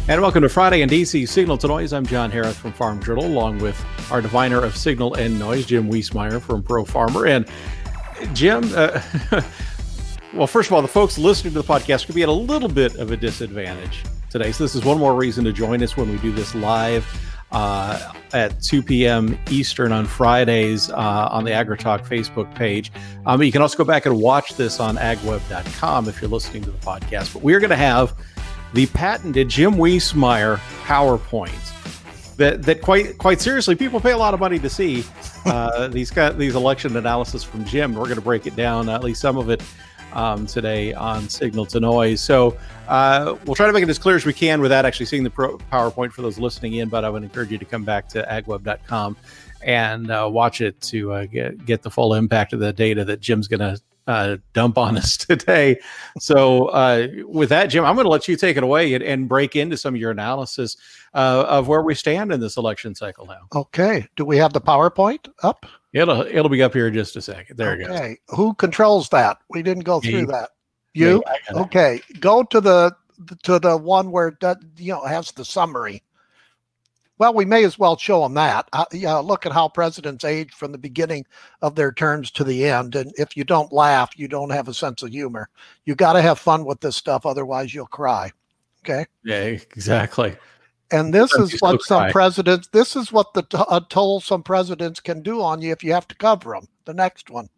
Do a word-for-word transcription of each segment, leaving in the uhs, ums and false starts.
And welcome to Friday in D C Signal to Noise. I'm John Harris from Farm Journal, along with our diviner of signal and noise, Jim Wiesemeyer from Pro Farmer. And Jim, uh, well, first of all, the folks listening to the podcast could be at a little bit of a disadvantage today. So this is one more reason to join us when we do this live uh, at two p.m. Eastern on Fridays uh, on the AgriTalk Facebook page. Um, you can also go back and watch this on ag web dot com if you're listening to the podcast. But we're going to have the patented Jim Wiesemeyer PowerPoint that that quite quite seriously people pay a lot of money to see. Uh, these got these election analysis from Jim. We're going to break it down, at least some of it, um, today on Signal to Noise. So uh, we'll try to make it as clear as we can without actually seeing the pro- PowerPoint for those listening in. But I would encourage you to come back to ag web dot com and uh, watch it to uh, get get the full impact of the data that Jim's going to Uh, dump on us today. So uh, with that, Jim, I'm going to let you take it away and, and break into some of your analysis uh, of where we stand in this election cycle now. Okay. Do we have the PowerPoint up? It'll it'll be up here in just a second. There okay. it goes. Okay. Who controls that? We didn't go through Me. that. You? Me, okay. Go to the to the one where it does, you know, has the summary. Well, we may as well show them that. Uh, yeah, look at how presidents age from the beginning of their terms to the end. And if you don't laugh, you don't have a sense of humor. You got to have fun with this stuff. Otherwise, you'll cry. Okay. Yeah, exactly. And this Sometimes is what some cry. presidents, this is what the t- uh, toll some presidents can do on you if you have to cover them. The next one.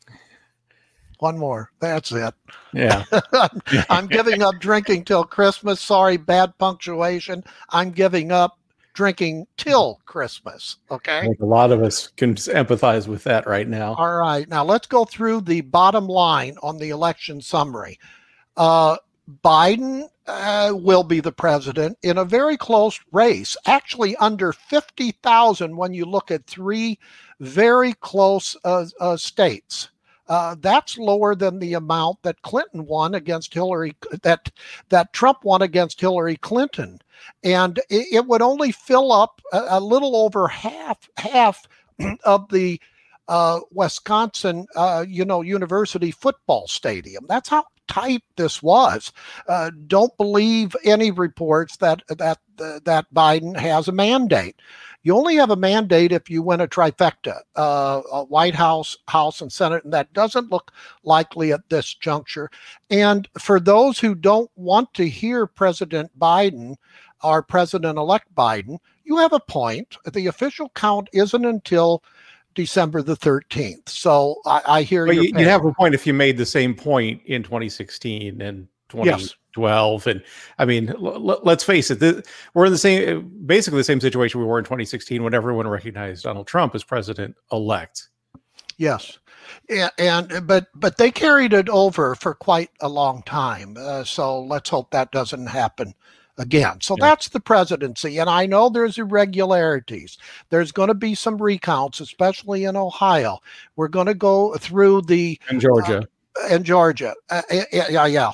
One more. That's it. Yeah. I'm giving up drinking till Christmas. Sorry, bad punctuation. I'm giving up drinking till Christmas. Okay. I think a lot of us can empathize with that right now. All right. Now let's go through the bottom line on the election summary. Uh, Biden uh, will be the president in a very close race, actually under fifty thousand when you look at three very close uh, uh, states. Uh, that's lower than the amount that Clinton won against Hillary, that that Trump won against Hillary Clinton. And it, it would only fill up a, a little over half half of the uh, Wisconsin, uh, you know, University football stadium. That's how tight this was. Uh, don't believe any reports that that uh, that Biden has a mandate. You only have a mandate if you win a trifecta, uh, a White House, House, and Senate, and that doesn't look likely at this juncture. And for those who don't want to hear President Biden or President-elect Biden, you have a point. The official count isn't until December the thirteenth. So I, I hear But your you, you have a point if you made the same point in twenty sixteen and twenty twelve. Yes. And I mean, l- l- let's face it, the, we're in the same, basically the same situation we were in twenty sixteen when everyone recognized Donald Trump as president-elect. Yes. Yeah, and but but they carried it over for quite a long time. Uh, so let's hope that doesn't happen again. So yeah. That's the presidency. And I know there's irregularities. There's going to be some recounts, especially in Ohio. We're going to go through the in Georgia. Uh, in Georgia, uh, yeah, yeah,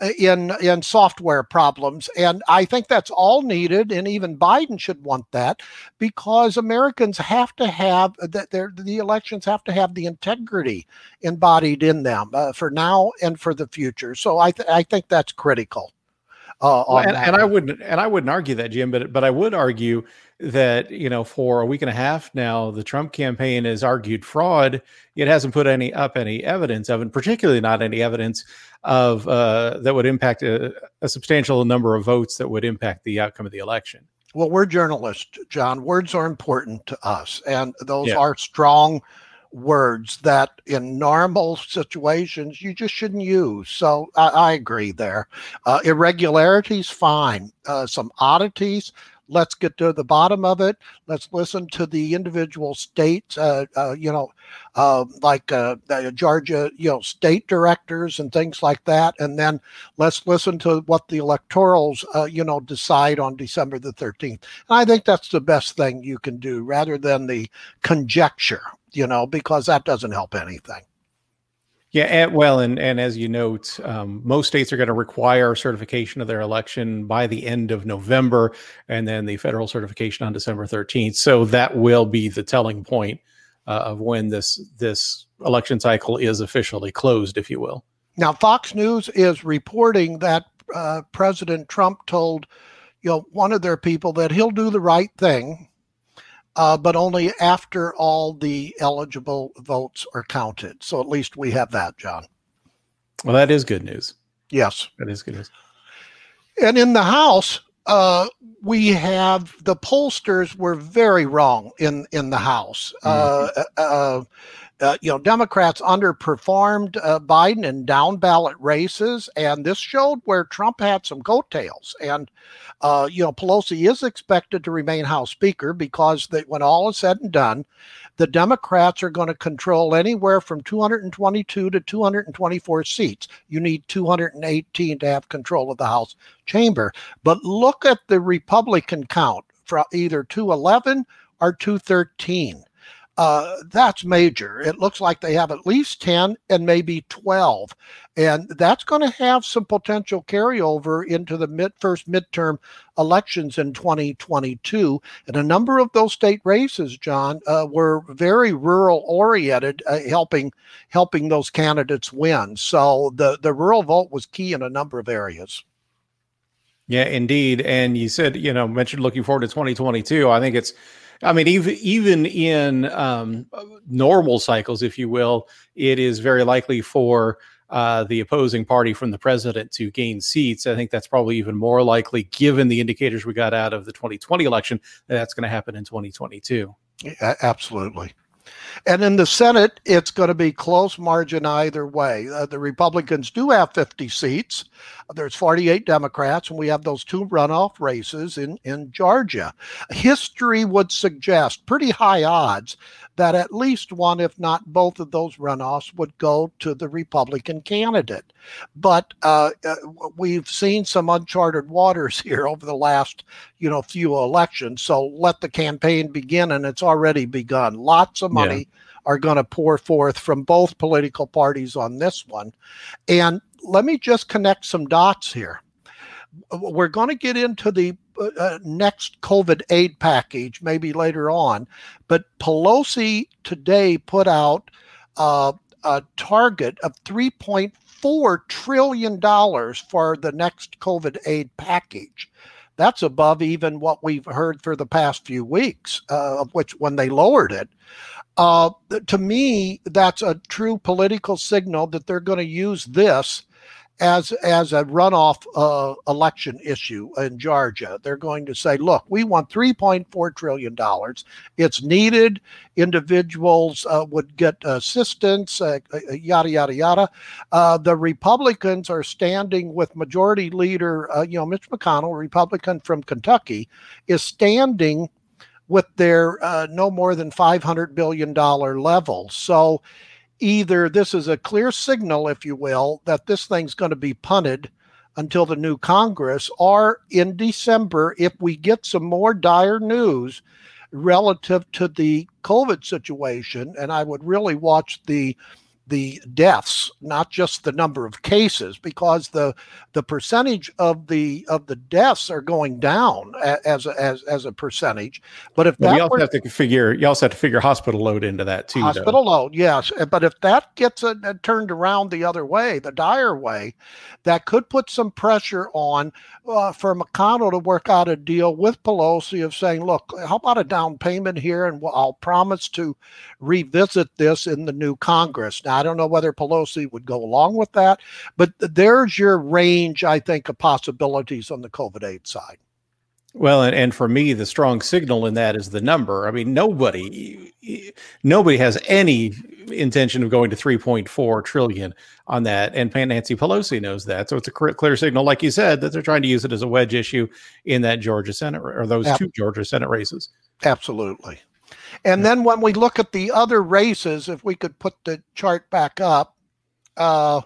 in in software problems, and I think that's all needed, and even Biden should want that, because Americans have to have that. The elections have to have the integrity embodied in them uh, for now and for the future. So I th- I think that's critical. Uh, well, and, and I wouldn't and I wouldn't argue that, Jim, but but I would argue that, you know, for a week and a half now, the Trump campaign has argued fraud. It hasn't put any up any evidence of it, particularly not any evidence of uh, that would impact a, a substantial number of votes that would impact the outcome of the election. Well, we're journalists, John. Words are important to us, and those yeah. are strong words that in normal situations you just shouldn't use. So I, I agree there. Uh, irregularities, fine. Uh, some oddities, let's get to the bottom of it. Let's listen to the individual states, uh, uh, you know, uh, like uh, uh, Georgia, you know, state directors and things like that. And then let's listen to what the electorals, uh, you know, decide on December the thirteenth. And I think that's the best thing you can do rather than the conjecture, you know, because that doesn't help anything. Yeah, and, well, and, and as you note, um, most states are going to require certification of their election by the end of November, and then the federal certification on December thirteenth. So that will be the telling point uh, of when this this election cycle is officially closed, if you will. Now, Fox News is reporting that uh, President Trump told you know, one of their people that he'll do the right thing, uh, but only after all the eligible votes are counted. So at least we have that, John. Well, that is good news. Yes. That is good news. And in the House, uh, we have the pollsters were very wrong in, in the House. Mm-hmm. Uh, uh, Uh, you know, Democrats underperformed uh, Biden in down ballot races, and this showed where Trump had some coattails. And, uh, you know, Pelosi is expected to remain House Speaker because they, when all is said and done, the Democrats are going to control anywhere from two hundred twenty-two to two hundred twenty-four seats. You need two hundred eighteen to have control of the House chamber. But look at the Republican count for either two eleven or two thirteen. Uh, that's major. It looks like they have at least ten and maybe twelve. And that's going to have some potential carryover into the mid, first midterm elections in twenty twenty-two. And a number of those state races, John, uh, were very rural oriented, uh, helping helping those candidates win. So the, the rural vote was key in a number of areas. Yeah, indeed. And you said, you know, mentioned looking forward to twenty twenty-two. I think it's, I mean, even even in um, normal cycles, if you will, it is very likely for uh, the opposing party from the president to gain seats. I think that's probably even more likely, given the indicators we got out of the twenty twenty election, that that's going to happen in twenty twenty-two. Yeah, absolutely. And in the Senate, it's going to be close margin either way. Uh, the Republicans do have fifty seats. There's forty-eight Democrats, and we have those two runoff races in, in Georgia. History would suggest pretty high odds that at least one, if not both of those runoffs would go to the Republican candidate. But uh, uh, we've seen some uncharted waters here over the last, you know, few elections. So let the campaign begin, and it's already begun. Lots of money yeah. are going to pour forth from both political parties on this one. And let me just connect some dots here. We're going to get into the uh, next COVID aid package maybe later on, but Pelosi today put out uh, a target of three point four trillion dollars for the next COVID aid package. That's above even what we've heard for the past few weeks, uh, of which when they lowered it. Uh, to me, that's a true political signal that they're going to use this as as a runoff uh, election issue in Georgia. They're going to say, look, we want three point four trillion dollars. It's needed. Individuals uh, would get assistance, uh, yada, yada, yada. Uh, the Republicans are standing with Majority Leader, uh, you know, Mitch McConnell, Republican from Kentucky, is standing with their uh, no more than five hundred billion dollars level. So either this is a clear signal, if you will, that this thing's going to be punted until the new Congress, or in December, if we get some more dire news relative to the COVID situation, and I would really watch the the deaths, not just the number of cases, because the the percentage of the of the deaths are going down as a, as as a percentage. But if well, that you also were, have to figure you also have to figure hospital load into that too. Hospital though. load, yes. But if that gets a, a turned around the other way, the dire way, that could put some pressure on uh, for McConnell to work out a deal with Pelosi of saying, look, how about a down payment here, and I'll promise to revisit this in the new Congress. Now, I don't know whether Pelosi would go along with that, but there's your range, I think, of possibilities on the COVID aid side. Well, and, and for me, the strong signal in that is the number. I mean, nobody, nobody has any intention of going to three point four trillion on that. And Nancy Pelosi knows that. So it's a clear signal, like you said, that they're trying to use it as a wedge issue in that Georgia Senate, or those Ab- two Georgia Senate races. Absolutely. And then when we look at the other races, if we could put the chart back up, uh,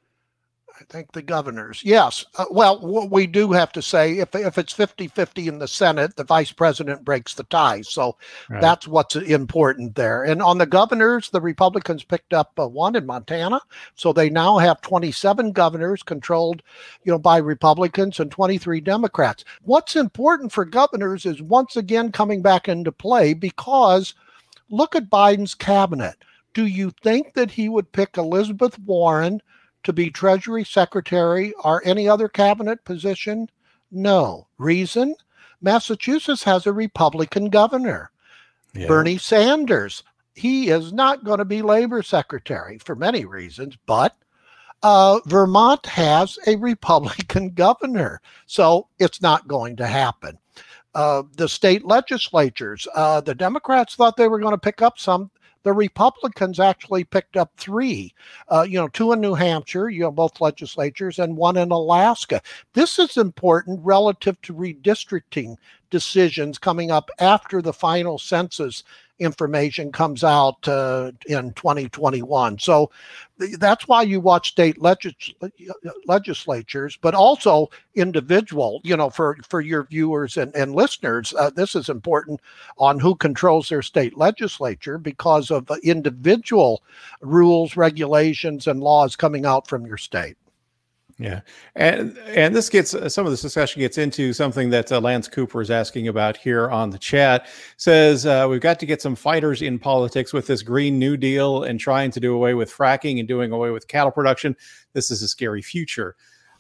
I think the governors. Yes. Uh, well, w- we do have to say if if it's fifty-fifty in the Senate, the vice president breaks the tie. So right. That's what's important there. And on the governors, the Republicans picked up uh, one in Montana. So they now have twenty-seven governors controlled, you know, by Republicans and twenty-three Democrats. What's important for governors is once again coming back into play, because look at Biden's cabinet. Do you think that he would pick Elizabeth Warren to be Treasury Secretary or any other cabinet position No. Reason? Massachusetts has a Republican governor, yeah. Bernie Sanders. He is not going to be labor secretary for many reasons, but uh, Vermont has a Republican governor, so it's not going to happen. Uh, the state legislatures, uh, the Democrats thought they were going to pick up some. The Republicans actually picked up three, uh, you know, two in New Hampshire, you know, both legislatures, and one in Alaska. This is important relative to redistricting decisions coming up after the final census information comes out uh, in twenty twenty-one. So that's why you watch state legis- legislatures, but also individual, you know, for, for your viewers and, and listeners, uh, this is important on who controls their state legislature because of uh, individual rules, regulations, and laws coming out from your state. Yeah. And and this gets, some of this discussion gets into something that uh, Lance Cooper is asking about here on the chat. Says, uh, we've got to get some fighters in politics with this Green New Deal and trying to do away with fracking and doing away with cattle production. This is a scary future.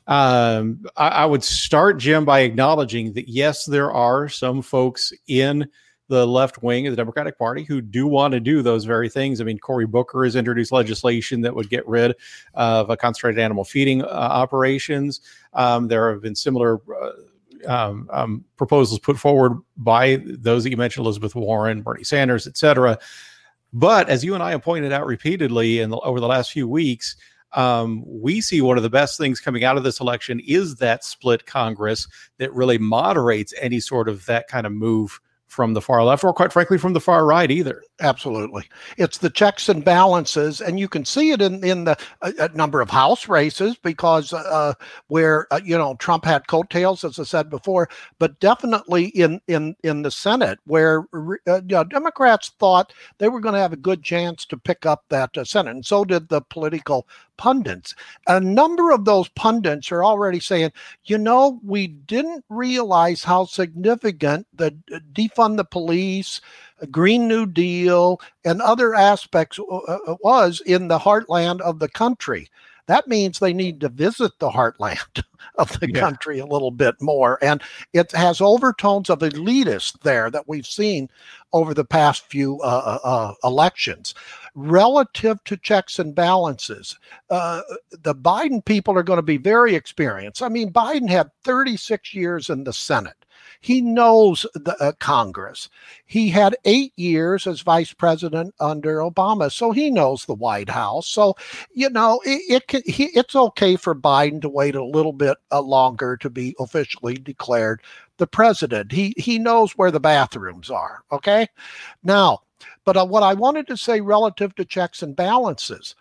Um, I, I would start, Jim, by acknowledging that, yes, there are some folks in the left wing of the Democratic Party who do want to do those very things. I mean, Cory Booker has introduced legislation that would get rid of uh, concentrated animal feeding uh, operations. Um, there have been similar uh, um, um, proposals put forward by those that you mentioned, Elizabeth Warren, Bernie Sanders, et cetera. But as you and I have pointed out repeatedly in the, over the last few weeks, um, we see one of the best things coming out of this election is that split Congress that really moderates any sort of that kind of move from the far left, or quite frankly, from the far right either. Absolutely. It's the checks and balances, and you can see it in, in the uh, number of House races because uh, where, uh, you know, Trump had coattails, as I said before, but definitely in, in, in the Senate where uh, you know, Democrats thought they were going to have a good chance to pick up that uh, Senate, and so did the political pundits. A number of those pundits are already saying, you know, we didn't realize how significant the defund the police, Green New Deal, and other aspects uh, was in the heartland of the country. That means they need to visit the heartland of the yeah. country a little bit more. And it has overtones of elitist there that we've seen over the past few uh, uh, elections. Relative to checks and balances, uh, the Biden people are going to be very experienced. I mean, Biden had thirty-six years in the Senate. He knows the uh, Congress. He had eight years as vice president under Obama, so he knows the White House. So, you know, it, it can, he, it's okay for Biden to wait a little bit uh, longer to be officially declared the president. He he knows where the bathrooms are. Okay, now, but uh, what I wanted to say relative to checks and balances,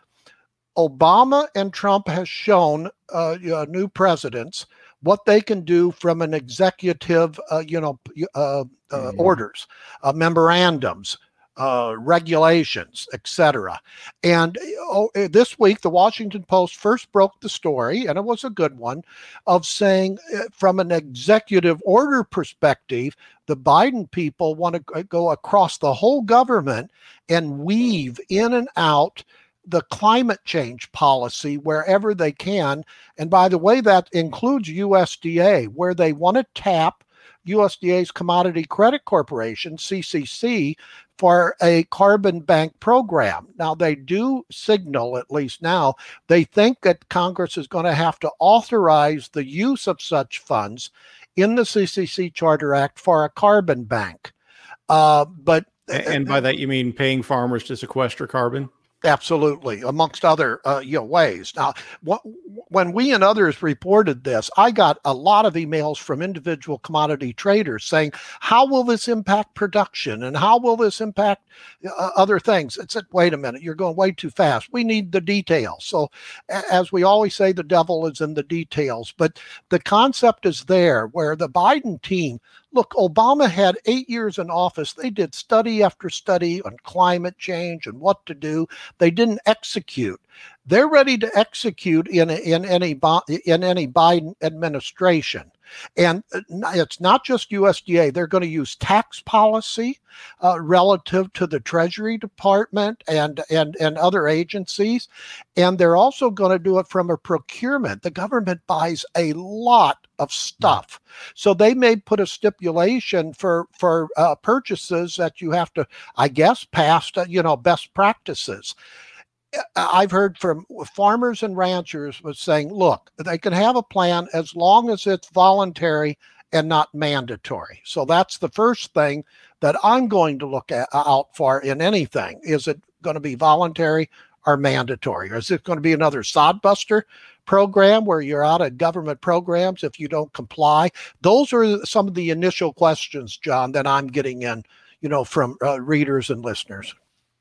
Obama and Trump has shown uh, uh, new presidents what they can do from an executive, uh, you know, uh, uh, mm-hmm. orders, uh, memorandums, uh, regulations, et cetera. And oh, this week, the Washington Post first broke the story, and it was a good one, of saying uh, from an executive order perspective, the Biden people want to go across the whole government and weave in and out the climate change policy wherever they can. And by the way, that includes U S D A, where they want to tap U S D A's Commodity Credit Corporation, C C C, for a carbon bank program. Now, they do signal, at least now, they think that Congress is going to have to authorize the use of such funds in the C C C Charter Act for a carbon bank. Uh, but And by that, you mean paying farmers to sequester carbon? Absolutely, amongst other uh, you know, ways. Now, wh- when we and others reported this, I got a lot of emails from individual commodity traders saying, how will this impact production and how will this impact uh, other things? It said, wait a minute, you're going way too fast. We need the details. So a- as we always say, the devil is in the details. But the concept is there where the Biden team, look, Obama had eight years in office. They did study after study on climate change and what to do. They didn't execute. They're ready to execute in in any in any Biden administration. And it's not just U S D A. They're going to use tax policy uh, relative to the Treasury Department and, and, and other agencies. And they're also going to do it from a procurement. The government buys a lot of stuff. So they may put a stipulation for, for uh, purchases that you have to, I guess, pass, uh, you know, best practices. I've heard from farmers and ranchers was saying, look, they can have a plan as long as it's voluntary and not mandatory. So that's the first thing that I'm going to look at, out for in anything. Is it going to be voluntary or mandatory? Or is it going to be another sodbuster program where you're out of government programs if you don't comply? Those are some of the initial questions, John, that I'm getting in, you know, from uh, readers and listeners.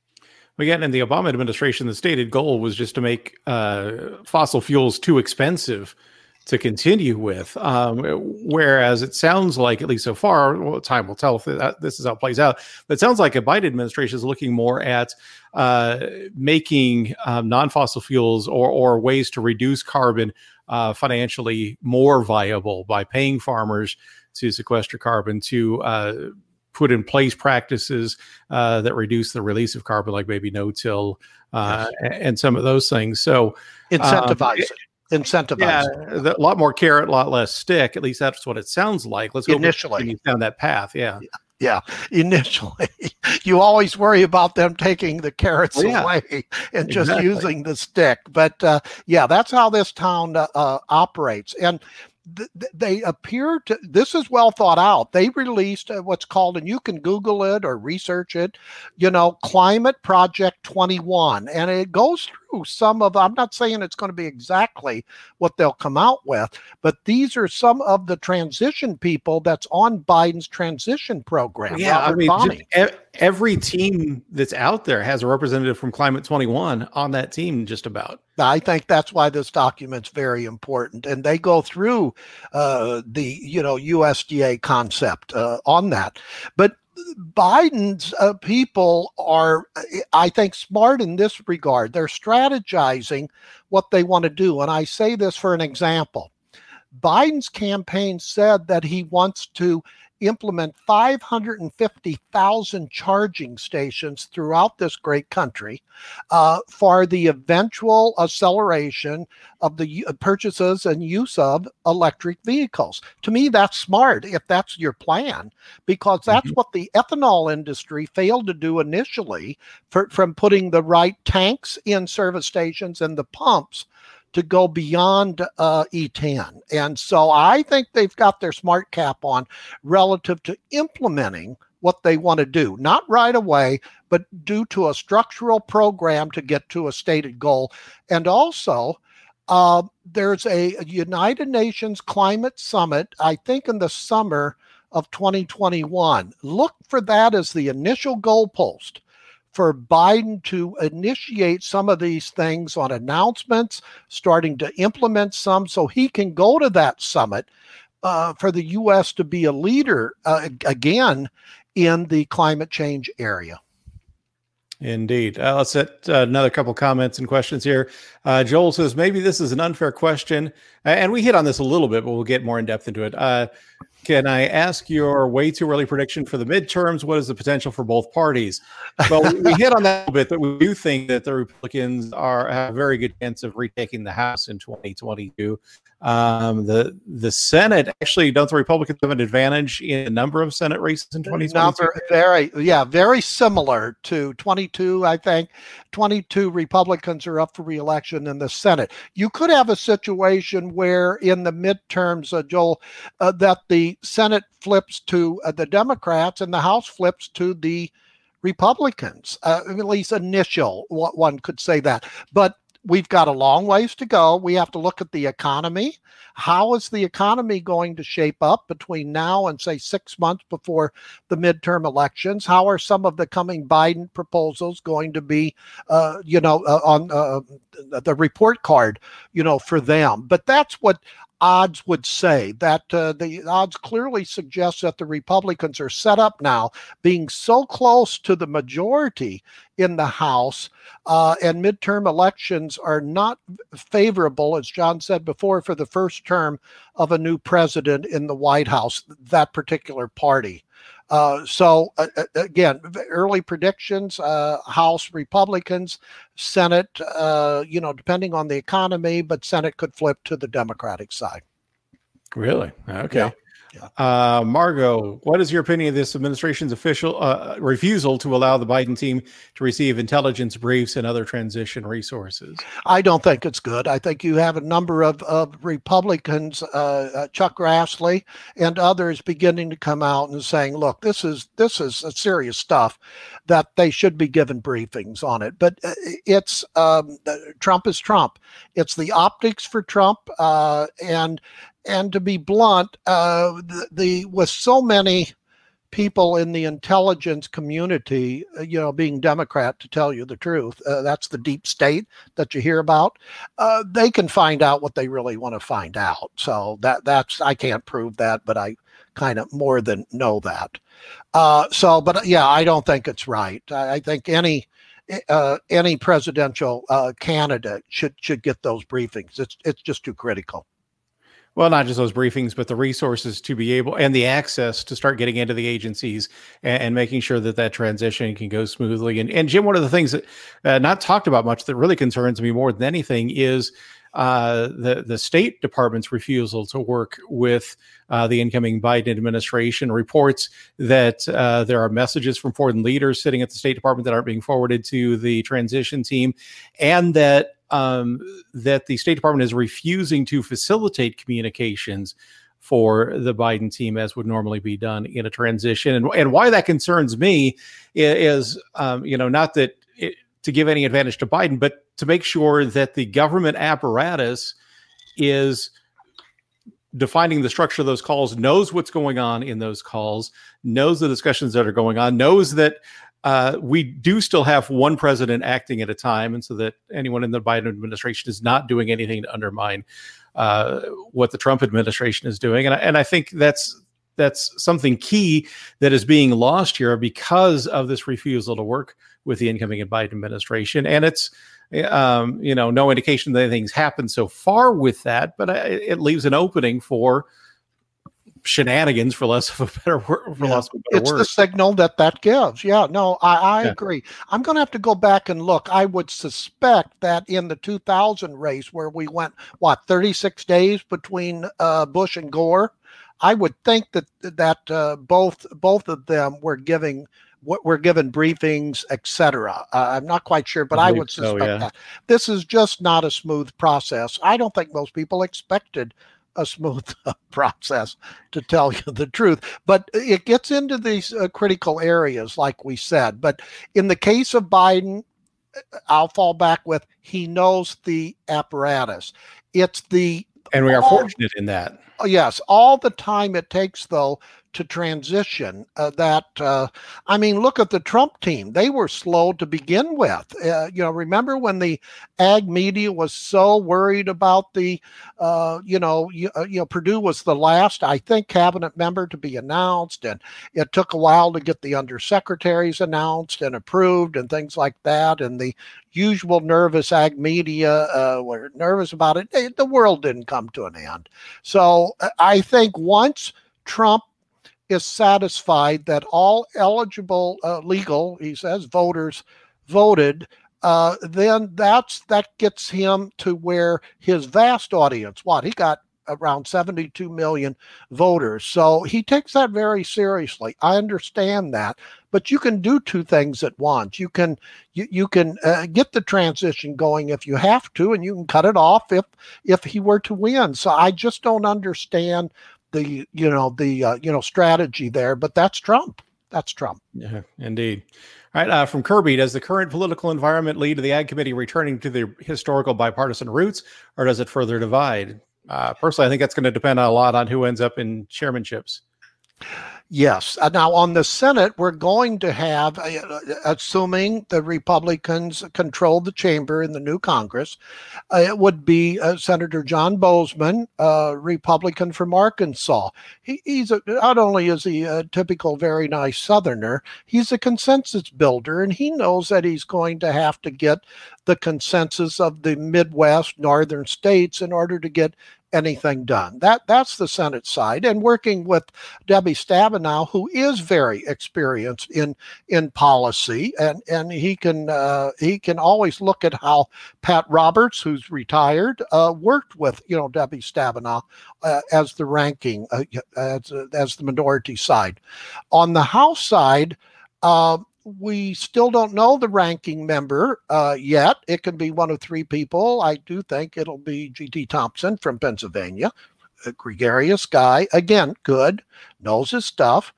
Again, in the Obama administration, the stated goal was just to make uh, fossil fuels too expensive to continue with. Um, whereas it sounds like, at least so far, well, time will tell if that, this is how it plays out. But it sounds like a Biden administration is looking more at uh, making um, non-fossil fuels or, or ways to reduce carbon uh, financially more viable by paying farmers to sequester carbon, to uh, put in place practices uh, that reduce the release of carbon, like maybe no-till uh, yes. and some of those things. So incentivize um, it. Incentivize yeah, it. A lot more carrot, a lot less stick. At least that's what it sounds like. Let's go initially down that path. Yeah. yeah. Yeah. Initially, you always worry about them taking the carrots oh, yeah. away and just exactly. using the stick. But uh, yeah, that's how this town uh, uh, operates. And they appear to, this is well thought out. They released what's called, and you can Google it or research it, you know, Climate Project twenty-one. And it goes through some of, I'm not saying it's going to be exactly what they'll come out with, but these are some of the transition people that's on Biden's transition program. Yeah, Robert I mean, Bonnie. Every team that's out there has a representative from Climate twenty-one on that team, just about. I think that's why this document's very important, and they go through uh, the you know U S D A concept uh, on that. But Biden's uh, people are, I think, smart in this regard. They're strategizing what they want to do, and I say this for an example. Biden's campaign said that he wants to implement five hundred fifty thousand charging stations throughout this great country uh, for the eventual acceleration of the uh, purchases and use of electric vehicles. To me, that's smart if that's your plan, because that's mm-hmm. what the ethanol industry failed to do initially for, from putting the right tanks in service stations and the pumps to go beyond uh, E ten. And so I think they've got their smart cap on relative to implementing what they want to do, not right away, but due to a structural program to get to a stated goal. And also, uh, there's a United Nations Climate Summit, I think in the summer of twenty twenty-one. Look for that as the initial goalpost for Biden to initiate some of these things on announcements, starting to implement some so he can go to that summit uh, for the U S to be a leader uh, again in the climate change area. Indeed. Uh, let's set uh, another couple comments and questions here. Uh, Joel says, maybe this is an unfair question. Uh, and we hit on this a little bit, but we'll get more in depth into it. Uh, can I ask your way too early prediction for the midterms? What is the potential for both parties? Well, we, we hit on that a little bit, but we do think that the Republicans are have a very good chance of retaking the House in twenty twenty-two. Um, the the Senate, actually, don't the Republicans have an advantage in a number of Senate races in twenty twenty-two? Number, very, yeah, very similar to twenty-two, I think. twenty-two Republicans are up for re-election in the Senate. You could have a situation where in the midterms, uh, Joel, uh, that the Senate flips to uh, the Democrats and the House flips to the Republicans. Uh, at least initial, one could say that. But we've got a long ways to go. We have to look at the economy. How is the economy going to shape up between now and, say, six months before the midterm elections? How are some of the coming Biden proposals going to be, uh, you know, uh, on uh, the report card, you know, for them? But that's what odds would say. That uh, the odds clearly suggest that the Republicans are set up now, being so close to the majority in the House, uh, and midterm elections are not favorable, as John said before, for the first term of a new president in the White House, that particular party. Uh, so uh, again, early predictions, uh, House Republicans, Senate, uh, you know, depending on the economy, but Senate could flip to the Democratic side. Really? Okay. Yeah. Yeah. Uh, Margot, what is your opinion of this administration's official uh, refusal to allow the Biden team to receive intelligence briefs and other transition resources? I don't think it's good. I think you have a number of, of Republicans, uh, uh, Chuck Grassley and others, beginning to come out and saying, look, this is this is a serious stuff, that they should be given briefings on it. But it's um, Trump is Trump. It's the optics for Trump. Uh, and And to be blunt, uh, the, the with so many people in the intelligence community, uh, you know, being Democrat, to tell you the truth, uh, that's the deep state that you hear about. Uh, they can find out what they really want to find out. So that that's I can't prove that, but I kind of more than know that. Uh, so, but yeah, I don't think it's right. I, I think any. Uh, any presidential uh, candidate should should get those briefings. It's it's just too critical. Well, not just those briefings, but the resources to be able and the access to start getting into the agencies and, and making sure that that transition can go smoothly. And, and Jim, one of the things that uh, not talked about much that really concerns me more than anything is uh, the, the State Department's refusal to work with uh, the incoming Biden administration. Reports that uh, there are messages from foreign leaders sitting at the State Department that aren't being forwarded to the transition team, and that Um, that the State Department is refusing to facilitate communications for the Biden team as would normally be done in a transition. And, and why that concerns me is, um, you know, not that it, to give any advantage to Biden, but to make sure that the government apparatus is defining the structure of those calls, knows what's going on in those calls, knows the discussions that are going on, knows that Uh, we do still have one president acting at a time, and so that anyone in the Biden administration is not doing anything to undermine uh, what the Trump administration is doing. And I, and I think that's that's something key that is being lost here because of this refusal to work with the incoming Biden administration. And it's um, you know no indication that anything's happened so far with that, but I, it leaves an opening for shenanigans, for less of a better word. For yeah. less of a better it's word. the signal that that gives. Yeah, no, I, I yeah. agree. I'm going to have to go back and look. I would suspect that in the two thousand race, where we went, what, thirty-six days between uh, Bush and Gore, I would think that that uh, both both of them were giving what were given briefings, et cetera. Uh, I'm not quite sure, but I, I would suspect so, yeah. that. This is just not a smooth process. I don't think most people expected a smooth process, to tell you the truth, but it gets into these uh, critical areas, like we said. But in the case of Biden, I'll fall back with, he knows the apparatus. It's the and we are all, fortunate in that. Yes, all the time it takes, though, to transition uh, that, uh, I mean, look at the Trump team. They were slow to begin with. Uh, you know, remember when the ag media was so worried about the, uh, you know, you, uh, you know, Perdue was the last, I think, cabinet member to be announced. And it took a while to get the undersecretaries announced and approved and things like that. And the usual nervous ag media uh, were nervous about it. They, the world didn't come to an end. So I think once Trump is satisfied that all eligible uh, legal, he says, voters voted, uh, then that's that gets him to where his vast audience, what, he got around seventy-two million voters. So he takes that very seriously. I understand that, but you can do two things at once. You can you, you can uh, get the transition going if you have to, and you can cut it off if if he were to win. So I just don't understand the you know the uh, you know strategy there, but that's Trump. That's Trump. Yeah, indeed. All right, uh, from Kirby, does the current political environment lead to the Ag Committee returning to the historical bipartisan roots, or does it further divide? Uh, personally, I think that's going to depend a lot on who ends up in chairmanships. Yes. Uh, Now, on the Senate, we're going to have, uh, assuming the Republicans control the chamber in the new Congress, uh, it would be uh, Senator John Bozeman, uh, Republican from Arkansas. He, he's a, not only is he a typical very nice Southerner, he's a consensus builder, and he knows that he's going to have to get the consensus of the Midwest, northern states in order to get anything done. That that's the Senate side, and working with Debbie Stabenow, who is very experienced in in policy, and and he can uh, he can always look at how Pat Roberts, who's retired, uh, worked with you know Debbie Stabenow uh, as the ranking uh, as as the minority side. On the House side, Uh, we still don't know the ranking member uh, yet. It can be one of three people. I do think it'll be G T Thompson from Pennsylvania, a gregarious guy. Again, good, knows his stuff.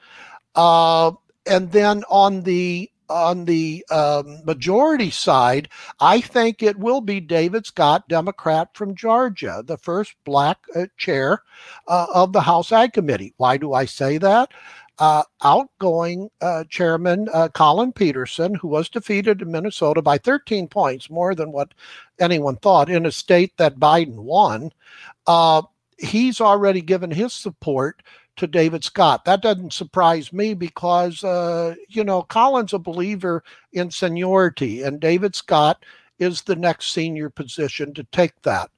Uh, and then on the on the um, majority side, I think it will be David Scott, Democrat from Georgia, the first black uh, chair uh, of the House Ag Committee. Why do I say that? Uh, outgoing uh, chairman uh, Colin Peterson, who was defeated in Minnesota by thirteen points, more than what anyone thought, in a state that Biden won, uh, he's already given his support to David Scott. That doesn't surprise me because, uh, you know, Colin's a believer in seniority, and David Scott is the next senior position to take that.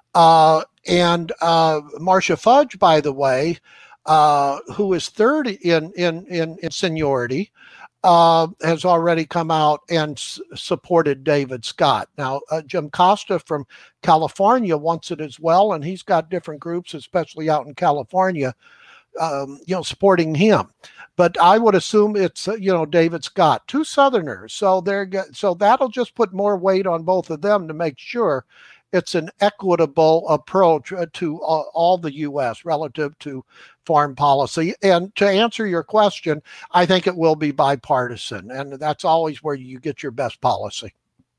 Uh, and uh, Marcia Fudge, by the way, Uh, who is third in in in, in seniority, uh, has already come out and s- supported David Scott. Now, uh, Jim Costa from California wants it as well, and he's got different groups, especially out in California, um, you know, supporting him. But I would assume it's uh, you know David Scott, two Southerners, so they're ge- so that'll just put more weight on both of them to make sure it's an equitable approach uh, to uh, all the U S relative to foreign policy. And to answer your question, I think it will be bipartisan, and that's always where you get your best policy.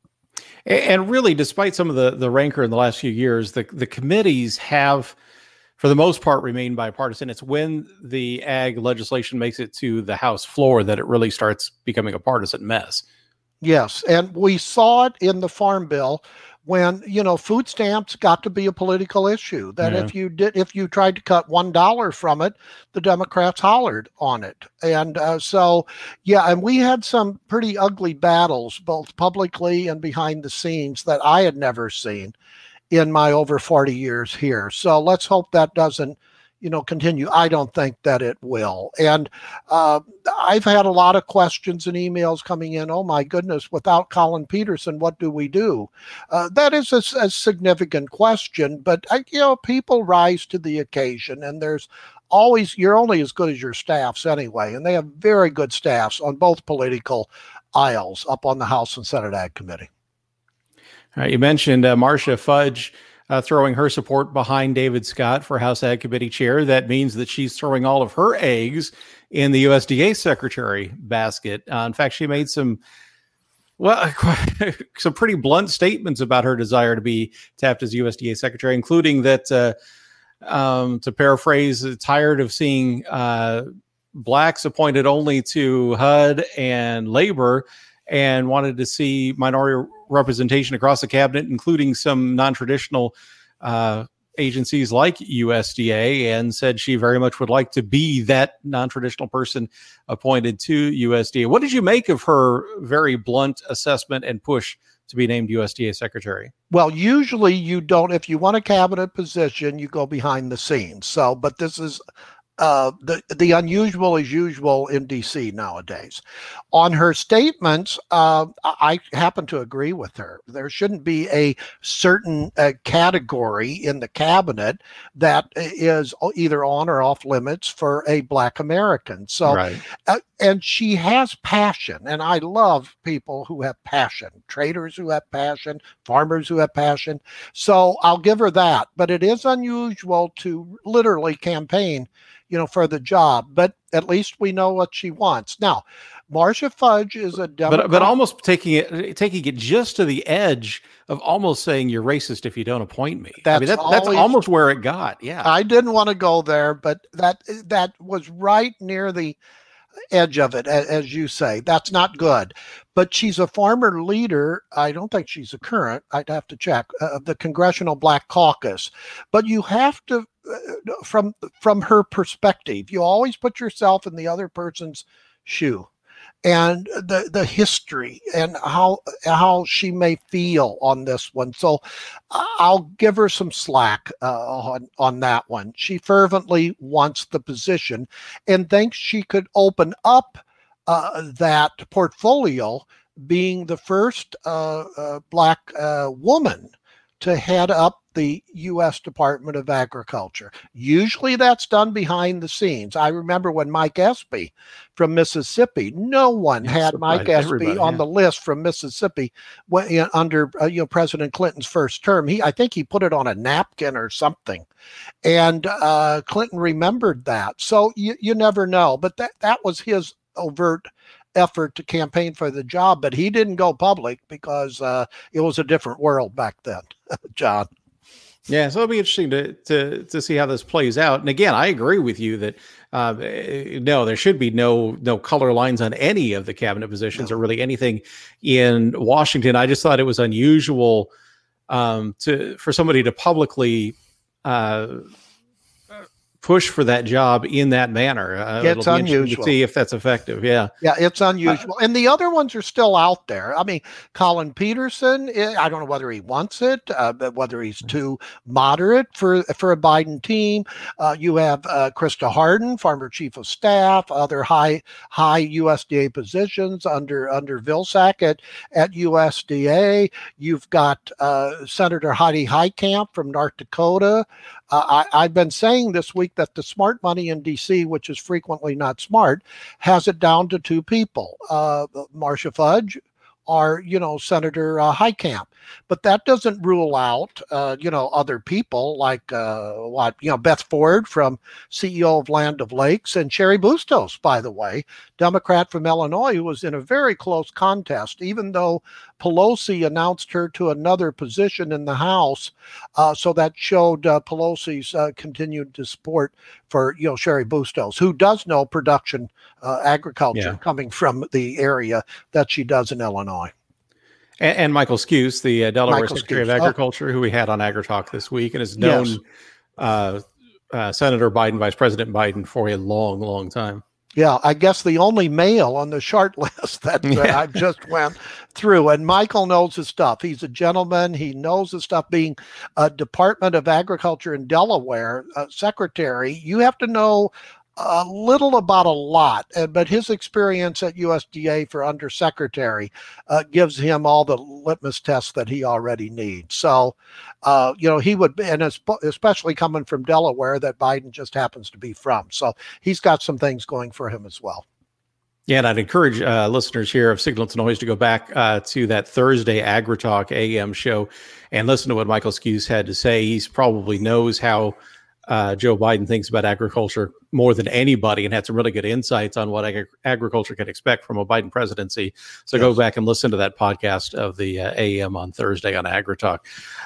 And really, despite some of the, the rancor in the last few years, the, the committees have, for the most part, remained bipartisan. It's when the ag legislation makes it to the House floor that it really starts becoming a partisan mess. Yes, and we saw it in the Farm Bill when, you know, food stamps got to be a political issue. That Yeah. if you did, if you tried to cut one dollar from it, the Democrats hollered on it. And uh, so, yeah, and we had some pretty ugly battles, both publicly and behind the scenes, that I had never seen in my over forty years here. So let's hope that doesn't, you know, continue. I don't think that it will. And uh, I've had a lot of questions and emails coming in. Oh my goodness, without Colin Peterson, what do we do? Uh, that is a, a significant question, but I, you know, people rise to the occasion, and there's always, you're only as good as your staffs anyway. And they have very good staffs on both political aisles up on the House and Senate Ag Committee. All right, you mentioned uh, Marcia Fudge Uh, throwing her support behind David Scott for House Ag Committee chair. That means that she's throwing all of her eggs in the U S D A secretary basket. Uh, in fact, she made some, well, some pretty blunt statements about her desire to be tapped as U S D A secretary, including that, uh, um, to paraphrase, tired of seeing uh, blacks appointed only to H U D and labor, and wanted to see minority representation across the cabinet, including some non-traditional uh, agencies like U S D A, and said she very much would like to be that non-traditional person appointed to U S D A. What did you make of her very blunt assessment and push to be named U S D A secretary? Well, usually you don't, if you want a cabinet position, you go behind the scenes. So, but this is Uh, the the unusual is usual in D C nowadays. On her statements, uh, I happen to agree with her. There shouldn't be a certain uh, category in the cabinet that is either on or off limits for a Black American. So, Right. uh, and she has passion, and I love people who have passion, traders who have passion, farmers who have passion. So I'll give her that. But it is unusual to literally campaign, you know, for the job, but at least we know what she wants. Now, Marcia Fudge is a Democrat. But, but almost taking it taking it just to the edge of almost saying you're racist if you don't appoint me. That's, I mean, that, always, that's almost where it got. Yeah. I didn't want to go there, but that that was right near the edge of it, as you say. That's not good. But she's a former leader. I don't think she's a current. I'd have to check, uh, of the Congressional Black Caucus. But you have to, uh, from from her perspective, you always put yourself in the other person's shoe, and the the history and how how she may feel on this one. So I'll give her some slack uh, on on that one. She fervently wants the position and thinks she could open up uh, that portfolio, being the first uh, uh, Black uh, woman to head up the U S Department of Agriculture. Usually that's done behind the scenes. I remember when Mike Espy from Mississippi, no one Yes, had Mike Espy on yeah. the list from Mississippi when, you know, under uh, you know President Clinton's first term. He, I think he put it on a napkin or something, and uh, Clinton remembered that. So you, you never know, but that, that was his overt effort to campaign for the job, but he didn't go public because uh, it was a different world back then, John. Yeah, so it'll be interesting to to to see how this plays out. And again, I agree with you that uh, no, there should be no no color lines on any of the cabinet positions no. or really anything in Washington. I just thought it was unusual um, to for somebody to publicly uh, push for that job in that manner. Uh, it's unusual to see if that's effective. Yeah. Yeah, it's unusual. Uh, and the other ones are still out there. I mean, Colin Peterson, I don't know whether he wants it, uh, but whether he's too moderate for, for a Biden team. Uh, you have uh, Krista Harden, former chief of staff, other high high U S D A positions under under Vilsack at, at U S D A. You've got uh, Senator Heidi Heitkamp from North Dakota. Uh, I, I've been saying this week that the smart money in D C, which is frequently not smart, has it down to two people, uh, Marcia Fudge or, you know, Senator uh, Heitkamp. But that doesn't rule out, uh, you know, other people like, uh, what, you know, Beth Ford from C E O of Land O'Lakes, and Cheri Bustos, by the way, Democrat from Illinois, who was in a very close contest, even though Pelosi announced her to another position in the House. Uh, so that showed uh, Pelosi's uh, continued support for, you know, Cheri Bustos, who does know production uh, agriculture yeah. coming from the area that she does in Illinois. And, and Michael Skuse, the uh, Delaware Michael Secretary Skuse. of Agriculture, oh. who we had on AgriTalk this week, and is known yes. uh, uh, Senator Biden, Vice President Biden, for a long, long time. Yeah, I guess the only male on the short list that, that yeah. I just went through. And Michael knows his stuff. He's a gentleman. He knows his stuff. Being a Department of Agriculture in Delaware uh, secretary, you have to know a little about a lot, uh, but his experience at U S D A for undersecretary uh, gives him all the litmus tests that he already needs. So, uh, you know, he would, and especially coming from Delaware, that Biden just happens to be from. So he's got some things going for him as well. Yeah, and I'd encourage uh, listeners here of Signal to Noise to go back uh, to that Thursday AgriTalk A M show and listen to what Michael Skuse had to say. He's probably knows how Uh, Joe Biden thinks about agriculture more than anybody, and had some really good insights on what ag- agriculture can expect from a Biden presidency. So yes. go back and listen to that podcast of the uh, A M on Thursday on AgriTalk.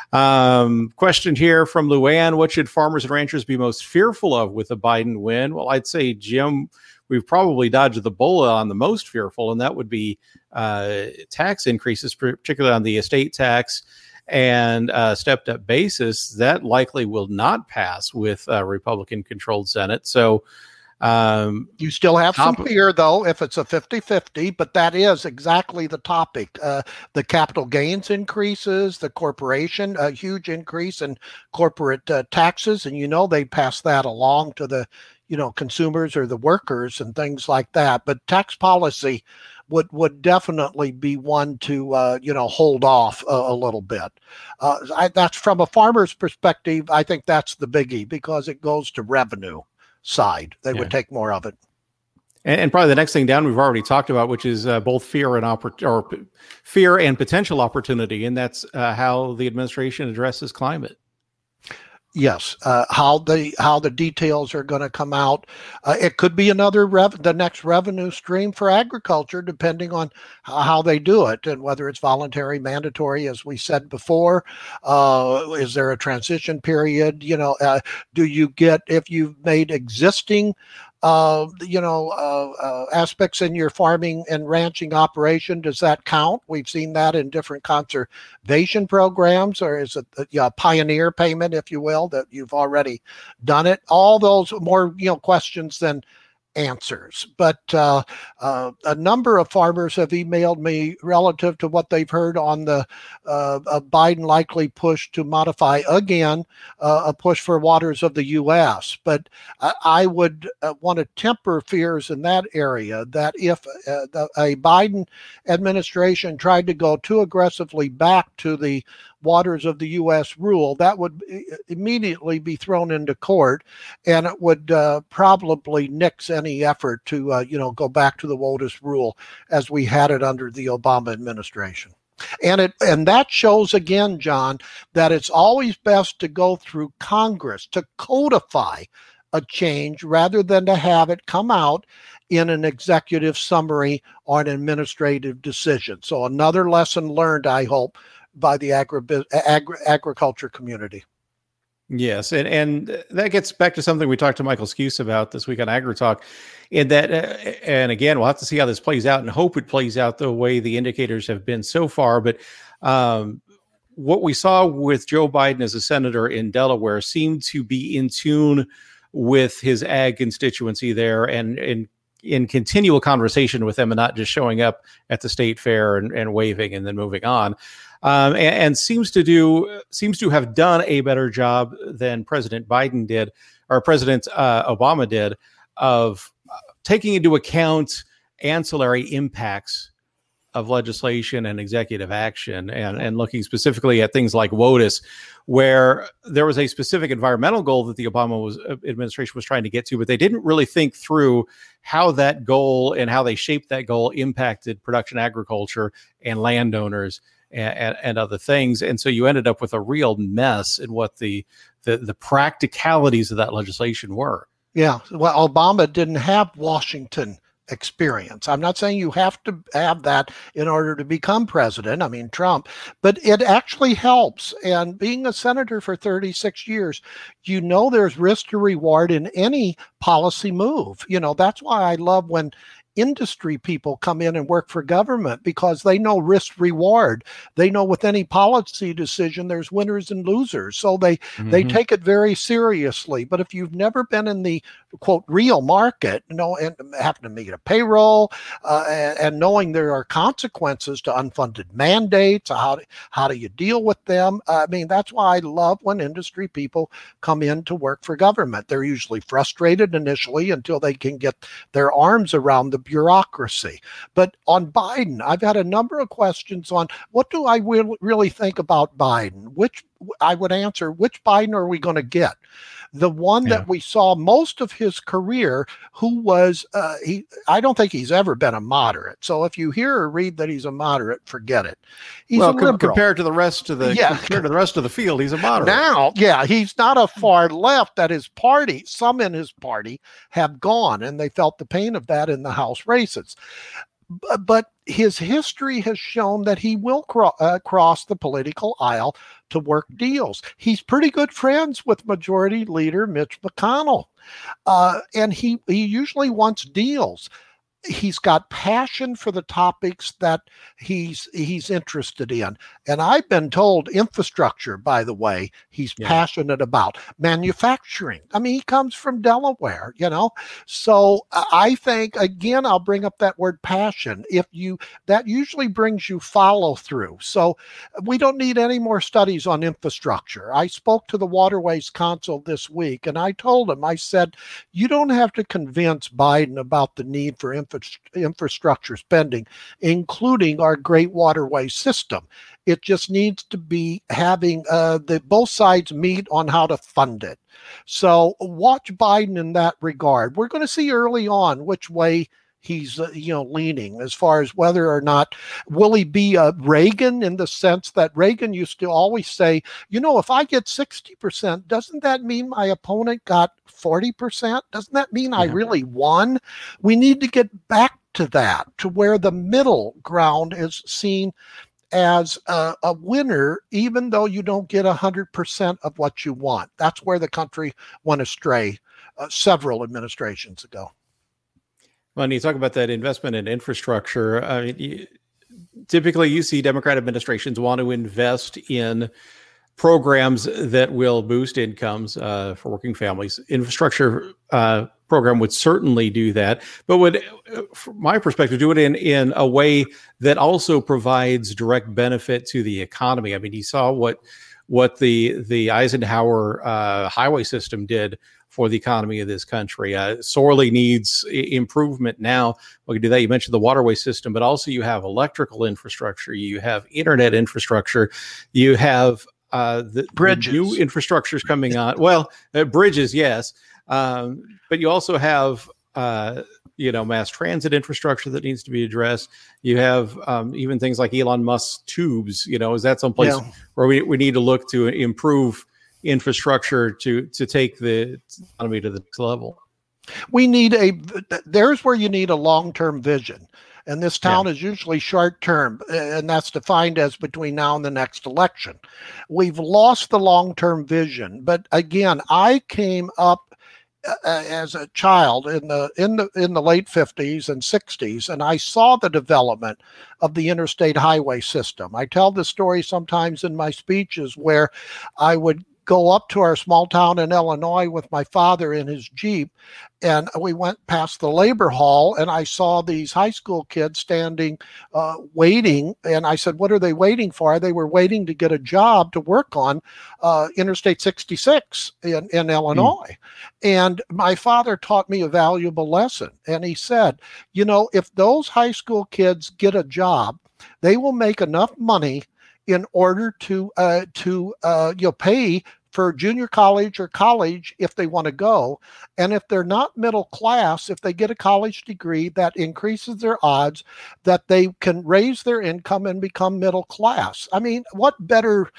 Um, question here from Luann: what should farmers and ranchers be most fearful of with a Biden win? Well, I'd say, Jim, we've probably dodged the bullet on the most fearful, and that would be uh, tax increases, particularly on the estate tax and uh, stepped up basis. That likely will not pass with a Republican-controlled Senate. So um, you still have some fear, though, if it's a fifty-fifty, but that is exactly the topic. Uh, the capital gains increases, the corporation, a huge increase in corporate uh, taxes, and you know they pass that along to the, you know, consumers or the workers and things like that. But tax policy would would definitely be one to, uh, you know, hold off a, a little bit. Uh, I, that's from a farmer's perspective. I think that's the biggie because it goes to revenue side. They yeah. would take more of it. And, and probably the next thing down we've already talked about, which is uh, both fear and oppor- or p- fear and potential opportunity. And that's uh, how the administration addresses climate. Yes, uh, how the how the details are going to come out. Uh, it could be another rev- the next revenue stream for agriculture, depending on how they do it and whether it's voluntary, mandatory, as we said before. Uh, is there a transition period? You know, uh, do you get if you've made existing uh, you know, uh, uh, aspects in your farming and ranching operation? Does that count? We've seen that in different conservation programs, or is it a yeah, pioneer payment, if you will, that you've already done it? All those more, you know, questions than answers. But uh, uh, a number of farmers have emailed me relative to what they've heard on the uh, Biden likely push to modify again uh, a push for waters of the U S. But I, I would uh, want to temper fears in that area that if uh, the, a Biden administration tried to go too aggressively back to the waters of the U S rule, that would immediately be thrown into court, and it would uh, probably nix any effort to, uh, you know, go back to the WOTUS rule as we had it under the Obama administration. And it and that shows again, John, that it's always best to go through Congress to codify a change rather than to have it come out in an executive summary or an administrative decision. So another lesson learned, I hope, by the agri- agri- agriculture community. Yes, and and that gets back to something we talked to Michael Skuse about this week on AgriTalk, in that, uh, and again, we'll have to see how this plays out and hope it plays out the way the indicators have been so far. But um, what we saw with Joe Biden as a senator in Delaware seemed to be in tune with his ag constituency there, and and in continual conversation with them, and not just showing up at the state fair and, and waving and then moving on. Um, and, and seems to do seems to have done a better job than President Biden did, or President uh, Obama did, of taking into account ancillary impacts of legislation and executive action, and, and looking specifically at things like WOTUS, where there was a specific environmental goal that the Obama was, administration was trying to get to, but they didn't really think through how that goal and how they shaped that goal impacted production agriculture and landowners and, and other things. And so you ended up with a real mess in what the, the, the practicalities of that legislation were. Yeah. Well, Obama didn't have Washington experience. I'm not saying you have to have that in order to become president. I mean, Trump, but it actually helps. And being a senator for thirty-six years, you know, there's risk to reward in any policy move. You know, that's why I love when industry people come in and work for government, because they know risk reward. They know with any policy decision, there's winners and losers. So they, mm-hmm. they take it very seriously. But if you've never been in the quote real market, you know, and having to meet a payroll uh, and, and knowing there are consequences to unfunded mandates, how do, how do you deal with them? I mean, that's why I love when industry people come in to work for government. They're usually frustrated initially until they can get their arms around the bureaucracy. But on Biden, I've had a number of questions on what do I re- really think about Biden? Which I would answer, which Biden are we going to get? The one yeah. that we saw most of his career, who was, uh, he, I don't think he's ever been a moderate. So if you hear or read that he's a moderate, forget it. He's well, a liberal. compared to the rest of the yeah. compared to the rest of the field, he's a moderate. Now, yeah, he's not a far left that his party, some in his party have gone, and they felt the pain of that in the House races. But his history has shown that he will cro- uh, cross the political aisle to work deals. He's pretty good friends with Majority Leader Mitch McConnell, uh, and he, he usually wants deals. He's got passion for the topics that he's he's interested in. And I've been told infrastructure, by the way, he's yeah. passionate about. Manufacturing. I mean, he comes from Delaware, you know. So I think, again, I'll bring up that word passion. If you, that usually brings you follow through. So we don't need any more studies on infrastructure. I spoke to the Waterways Council this week, and I told him, I said, you don't have to convince Biden about the need for infrastructure infrastructure spending, including our great waterway system. It just needs to be having uh, the both sides meet on how to fund it. So watch Biden in that regard. We're going to see early on which way he's uh, you know leaning as far as whether or not will he be a Reagan, in the sense that Reagan used to always say, you know, if I get sixty percent, doesn't that mean my opponent got forty percent? Doesn't that mean I really won? We need to get back to that, to where the middle ground is seen as a, a winner, even though you don't get one hundred percent of what you want. That's where the country went astray uh, several administrations ago. When you talk about that investment in infrastructure, I mean, you, typically you see Democrat administrations want to invest in programs that will boost incomes uh, for working families. Infrastructure uh, program would certainly do that, but would, from my perspective, do it in, in a way that also provides direct benefit to the economy. I mean, you saw what what the the Eisenhower uh, highway system did for the economy of this country. Uh, sorely needs I- improvement now. We can do that. You mentioned the waterway system, but also you have electrical infrastructure, you have internet infrastructure, you have uh, the, bridges. the new infrastructures coming on. Well, uh, bridges, yes, um, but you also have uh, you know mass transit infrastructure that needs to be addressed. You have um, even things like Elon Musk's tubes. You know, is that someplace yeah. where we we need to look to improve infrastructure to to take the economy to the next level? We need a, there's where you need a long-term vision. And this town yeah. is usually short-term, and that's defined as between now and the next election. We've lost the long-term vision. But again, I came up uh, as a child in the in the in the late fifties and sixties, and I saw the development of the interstate highway system. I tell this story sometimes in my speeches, where I would go up to our small town in Illinois with my father in his Jeep, and we went past the labor hall, and I saw these high school kids standing, uh, waiting, and I said, what are they waiting for? They were waiting to get a job to work on uh, Interstate sixty-six in, in Illinois. Mm. And my father taught me a valuable lesson, and he said, you know, if those high school kids get a job, they will make enough money in order to uh, to uh, you know pay for junior college or college if they want to go. And if they're not middle class, if they get a college degree, that increases their odds that they can raise their income and become middle class. I mean, what better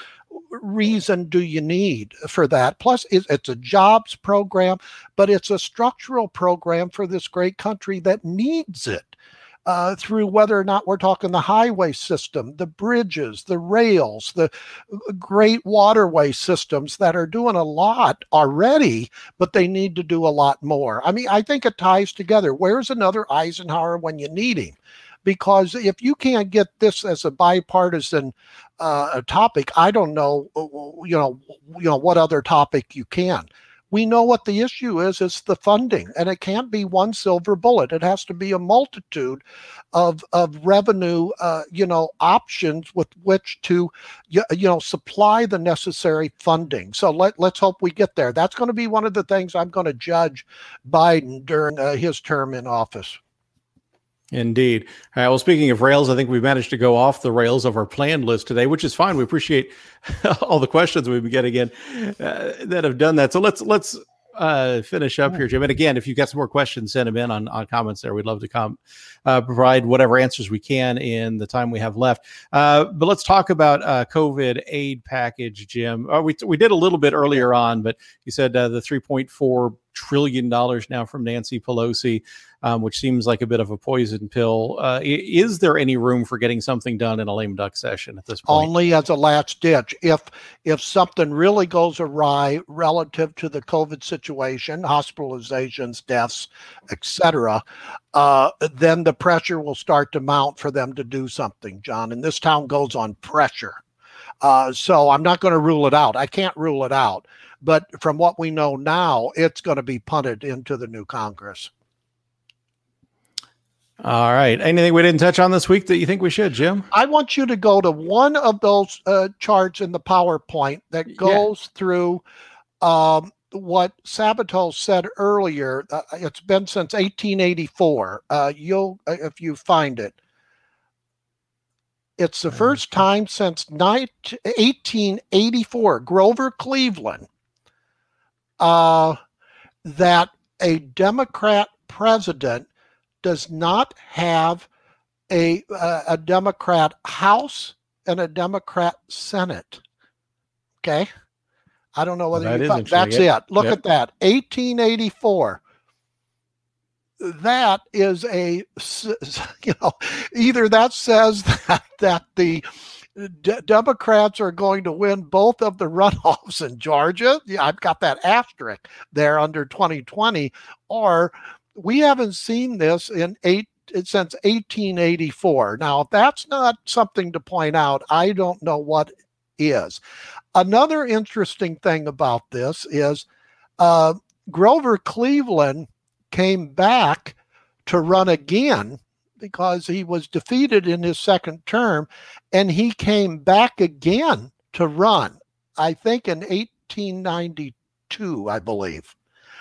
reason do you need for that? Plus, it's a jobs program, but it's a structural program for this great country that needs it. Uh, through whether or not we're talking the highway system, the bridges, the rails, the great waterway systems that are doing a lot already, but they need to do a lot more. I mean, I think it ties together. Where's another Eisenhower when you need him? Because if you can't get this as a bipartisan uh, topic, I don't know, you know, you know what other topic you can. We know what the issue is. It's the funding, and it can't be one silver bullet. It has to be a multitude of of revenue, uh, you know, options with which to, you, you know, supply the necessary funding. So let, let's hope we get there. That's going to be one of the things I'm going to judge Biden during uh, his term in office. Indeed. All right, well, speaking of rails, I think we've managed to go off the rails of our planned list today, which is fine. We appreciate all the questions we've been getting in uh, that have done that. So let's let's uh, finish up here, Jim. And again, if you've got some more questions, send them in on, on comments there. We'd love to come uh, provide whatever answers we can in the time we have left. Uh, but let's talk about uh, COVID aid package, Jim. Uh, we we did a little bit earlier on, but you said uh, the three point four trillion dollars now from Nancy Pelosi, um, which seems like a bit of a poison pill. Uh, is there any room for getting something done in a lame duck session at this point? Only as a last ditch. If if something really goes awry relative to the COVID situation, hospitalizations, deaths, et cetera, uh, then the pressure will start to mount for them to do something, John. And this town goes on pressure. Uh, so I'm not going to rule it out. I can't rule it out. But from what we know now, it's going to be punted into the new Congress. All right. Anything we didn't touch on this week that you think we should, Jim? I want you to go to one of those uh, charts in the PowerPoint that goes yeah. through um, what Sabato said earlier. Uh, it's been since eighteen eighty-four. Uh, you'll, uh, if you find it. It's the first time since eighteen eighty-four, Grover Cleveland, uh, that a Democrat president does not have a, a, a Democrat House and a Democrat Senate. Okay. I don't know whether well, that you is thought, that's yep. it. Look yep. at that. eighteen eighty-four. That is a, you know, either that says that, that the D- Democrats are going to win both of the runoffs in Georgia. Yeah, I've got that asterisk there under twenty twenty, or we haven't seen this in eight since eighteen eighty-four. Now, if that's not something to point out, I don't know what is. Another interesting thing about this is uh, Grover Cleveland came back to run again because he was defeated in his second term, and he came back again to run, I think in eighteen ninety-two, I believe.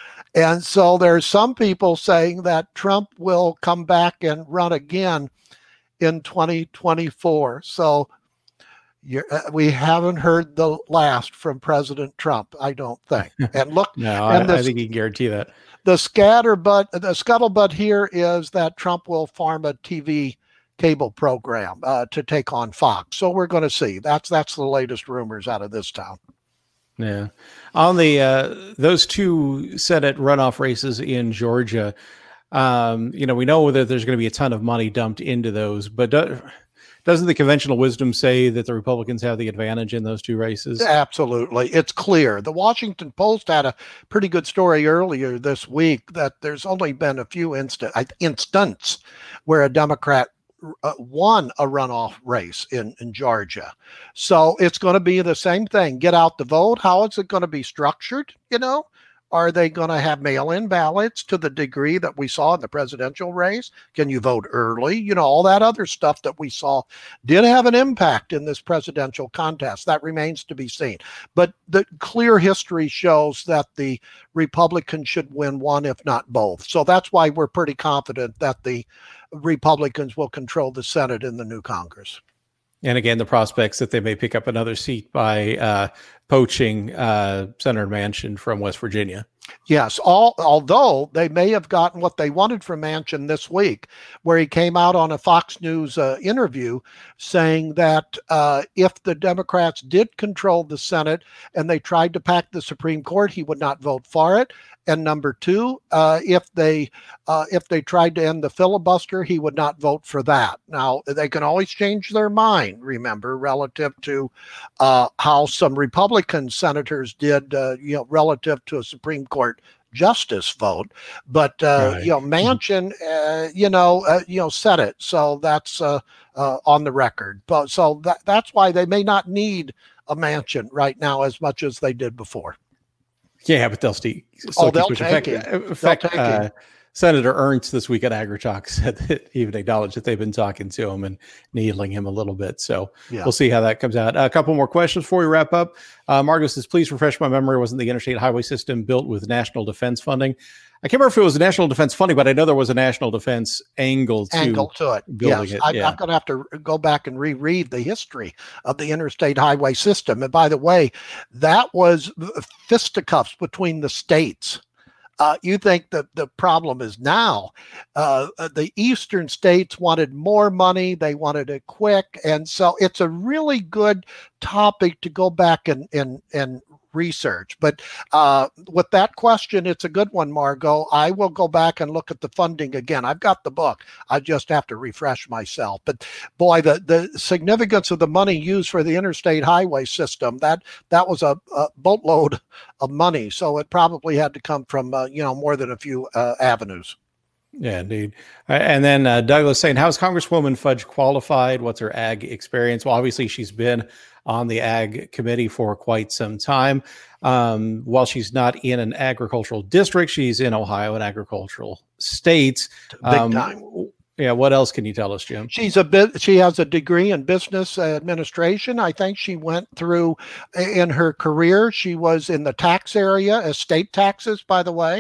And so there's some people saying that Trump will come back and run again in twenty twenty-four. So you're, uh, we haven't heard the last from President Trump, I don't think. And look, no, and I, the, I think you can guarantee that. The scatterbutt, the scuttlebutt here is that Trump will farm a T V cable program uh, to take on Fox. So we're going to see. That's that's the latest rumors out of this town. Yeah, on the uh, those two Senate runoff races in Georgia, um, you know, we know that there's going to be a ton of money dumped into those, but do, doesn't the conventional wisdom say that the Republicans have the advantage in those two races? Absolutely. It's clear. The Washington Post had a pretty good story earlier this week that there's only been a few instant instances where a Democrat uh, won a runoff race in, in Georgia. So it's going to be the same thing. Get out the vote. How is it going to be structured? You know, are they going to have mail-in ballots to the degree that we saw in the presidential race? Can you vote early? You know, all that other stuff that we saw did have an impact in this presidential contest. That remains to be seen. But the clear history shows that the Republicans should win one, if not both. So that's why we're pretty confident that the Republicans will control the Senate in the new Congress. And again, the prospects that they may pick up another seat by uh, poaching uh, Senator Manchin from West Virginia. Yes, all, although they may have gotten what they wanted from Manchin this week, where he came out on a Fox News uh, interview saying that uh, if the Democrats did control the Senate and they tried to pack the Supreme Court, he would not vote for it. And number two, uh, if they uh, if they tried to end the filibuster, he would not vote for that. Now, they can always change their mind, remember, relative to uh, how some Republican senators did, uh, you know, relative to a Supreme Court justice vote. But, uh, right. you know, Manchin, uh, you know, uh, you know, said it. So that's uh, uh, on the record. But so that, that's why they may not need a Manchin right now as much as they did before. Yeah, but they'll still, still oh, keep they'll pushing. take In fact, it. in fact uh, Senator Ernst this week at AgriTalk said that he even acknowledged that they've been talking to him and needling him a little bit. So yeah. We'll see how that comes out. A couple more questions before we wrap up. Uh, Margot says, please refresh my memory. Wasn't the interstate highway system built with national defense funding? I can't remember if it was national defense funding, but I know there was a national defense angle to, angle to it. building yes. it. I, yeah. I'm going to have to go back and reread the history of the interstate highway system. And by the way, that was fisticuffs between the states. Uh, you think that the problem is now uh, the eastern states wanted more money. They wanted it quick. And so it's a really good topic to go back and, and, and research. But uh, with that question, it's a good one, Margot. I will go back and look at the funding again. I've got the book. I just have to refresh myself. But boy, the, the significance of the money used for the interstate highway system, that that was a, a boatload of money. So it probably had to come from, uh, you know, more than a few uh, avenues. Yeah, indeed. And then uh, Douglas saying, how is Congresswoman Fudge qualified? What's her ag experience? Well, obviously she's been on the ag committee for quite some time. Um, while she's not in an agricultural district, she's in Ohio, an agricultural state. Big um, time. Yeah. What else can you tell us, Jim? She's a bit, she has a degree in business administration. I think she went through in her career. She was in the tax area, estate taxes, by the way.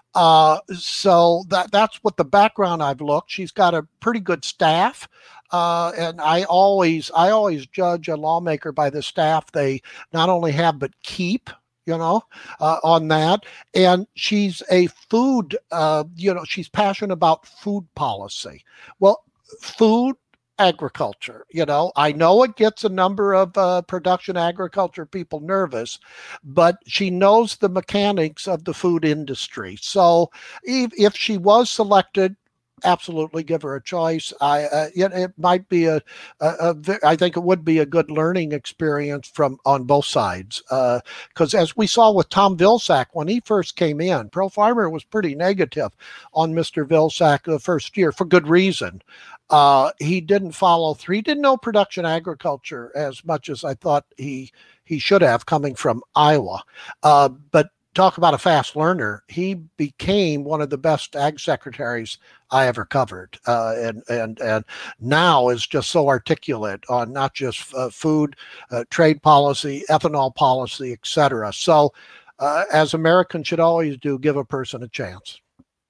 Uh, so that that's what the background I've looked. She's got a pretty good staff. Uh, and I always, I always judge a lawmaker by the staff they not only have, but keep. you know, uh, on that. And she's a food, uh, you know, she's passionate about food policy. Well, food agriculture, you know, I know it gets a number of uh, production agriculture people nervous, but she knows the mechanics of the food industry. So if, if she was selected, absolutely give her a choice. I uh, it, it might be a, a, a I think it would be a good learning experience from on both sides, because uh, as we saw with Tom Vilsack when he first came in, Pro Farmer was pretty negative on Mister Vilsack the first year for good reason. Uh, he didn't follow through. He didn't know production agriculture as much as I thought he he should have, coming from Iowa. Uh, but talk about a fast learner. He became one of the best ag secretaries I ever covered, uh, and and and now is just so articulate on not just uh, food, uh, trade policy, ethanol policy, et cetera. So, uh, as Americans should always do, give a person a chance.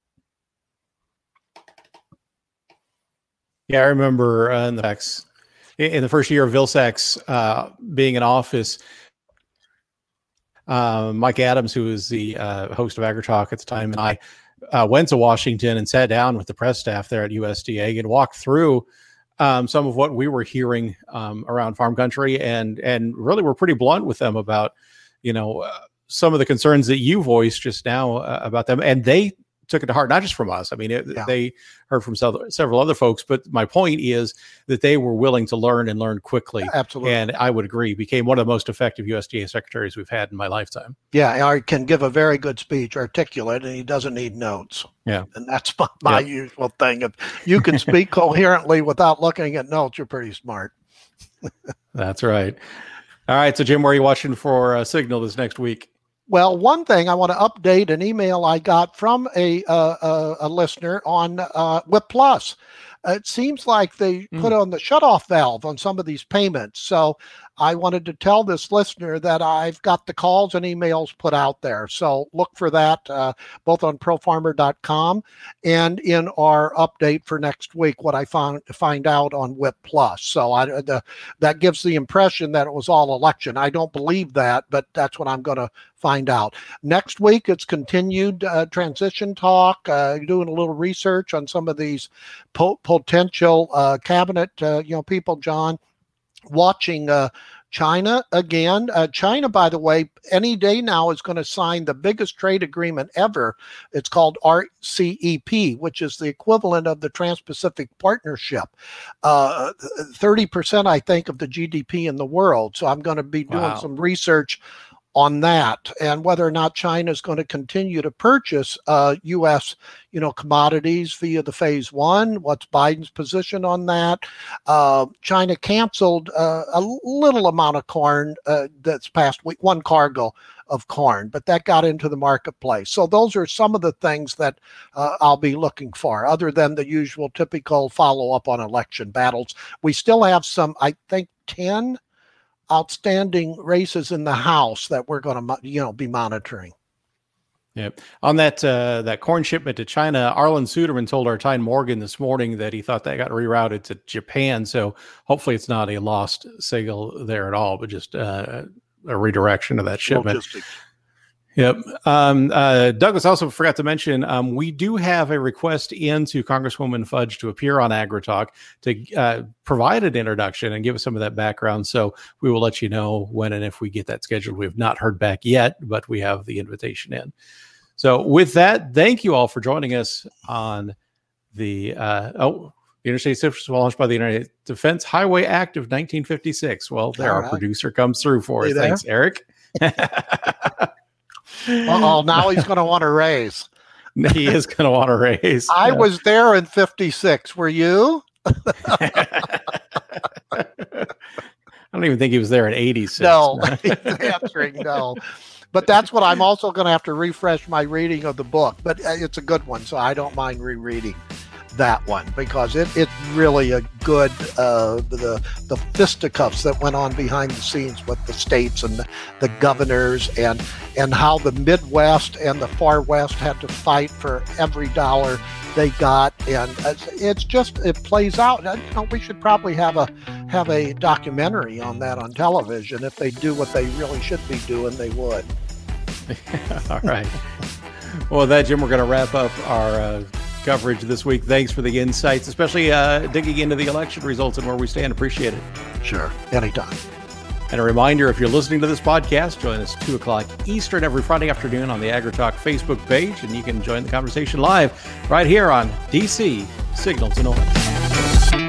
Yeah, I remember uh, in the in the first year of Vilsack's uh, being in office. Uh, Mike Adams, who was the uh, host of AgriTalk at the time, and I uh, went to Washington and sat down with the press staff there at U S D A and walked through um, some of what we were hearing um, around farm country, and and really were pretty blunt with them about, you know, uh, some of the concerns that you voiced just now uh, about them, and they took it to heart, not just from us. I mean, it, yeah. they heard from several, several other folks, but my point is that they were willing to learn and learn quickly. Absolutely. And I would agree, became one of the most effective U S D A secretaries we've had in my lifetime. Yeah, I can give a very good speech, articulate, and he doesn't need notes. Yeah. And that's my, my yeah. usual thing. If you can speak coherently without looking at notes, you're pretty smart. That's right. All right. So, Jim, where are you watching for uh, Signal this next week? Well, one thing I want to update an email I got from a uh, a, a listener on uh, Whip Plus. It seems like they mm. put on the shutoff valve on some of these payments. So I wanted to tell this listener that I've got the calls and emails put out there. So look for that uh, both on pro farmer dot com and in our update for next week, what I found find out on Whip Plus. So I, the, that gives the impression that it was all election. I don't believe that, but that's what I'm going to find out. Next week, it's continued uh, transition talk, uh, doing a little research on some of these po- potential uh, cabinet, uh, you know, people, John, watching uh, China again. Uh, China, by the way, any day now is going to sign the biggest trade agreement ever. It's called R C E P, which is the equivalent of the Trans-Pacific Partnership. Uh, thirty percent, I think, of the G D P in the world. So I'm going to be doing wow. some research on that, and whether or not China is going to continue to purchase uh, U S, you know, commodities via the phase one. What's Biden's position on that? Uh, China canceled uh, a little amount of corn uh, that's past week, one cargo of corn, but that got into the marketplace. So those are some of the things that uh, I'll be looking for, other than the usual typical follow-up on election battles. We still have some, I think, ten outstanding races in the House that we're going to, you know, be monitoring. Yeah. On that uh, that corn shipment to China, Arlen Suderman told our Tyne Morgan this morning that he thought that got rerouted to Japan. So hopefully it's not a lost signal there at all, but just uh, a redirection of that shipment. Logistics. Yep. Um, uh, Douglas also forgot to mention, um, we do have a request in to Congresswoman Fudge to appear on AgriTalk to uh, provide an introduction and give us some of that background. So we will let you know when and if we get that scheduled. We have not heard back yet, but we have the invitation in. So with that, thank you all for joining us on the, uh, oh, the Interstate Systems launched by the United Defense Highway Act of nineteen fifty-six. Well, there, our producer comes through for us. Thanks, Eric. Uh-oh, now he's going to want a raise. He is going to want a raise. I yeah. was there in fifty-six. Were you? I don't even think he was there in eighty-six. No, he's answering no. But that's what I'm also going to have to refresh my reading of the book. But it's a good one, so I don't mind rereading that one, because it, it's really a good, uh, the the fisticuffs that went on behind the scenes with the states and the, the governors, and and how the Midwest and the Far West had to fight for every dollar they got, and it's just, it plays out. You know, we should probably have a have a documentary on that on television. If they do what they really should be doing, they would. All right. Well, with that, Jim, we're going to wrap up our uh, coverage this week. Thanks for the insights, especially uh, digging into the election results and where we stand. Appreciate it. Sure. Anytime. And a reminder, if you're listening to this podcast, join us two o'clock Eastern every Friday afternoon on the AgriTalk Facebook page, and you can join the conversation live right here on D C Signal to Noise.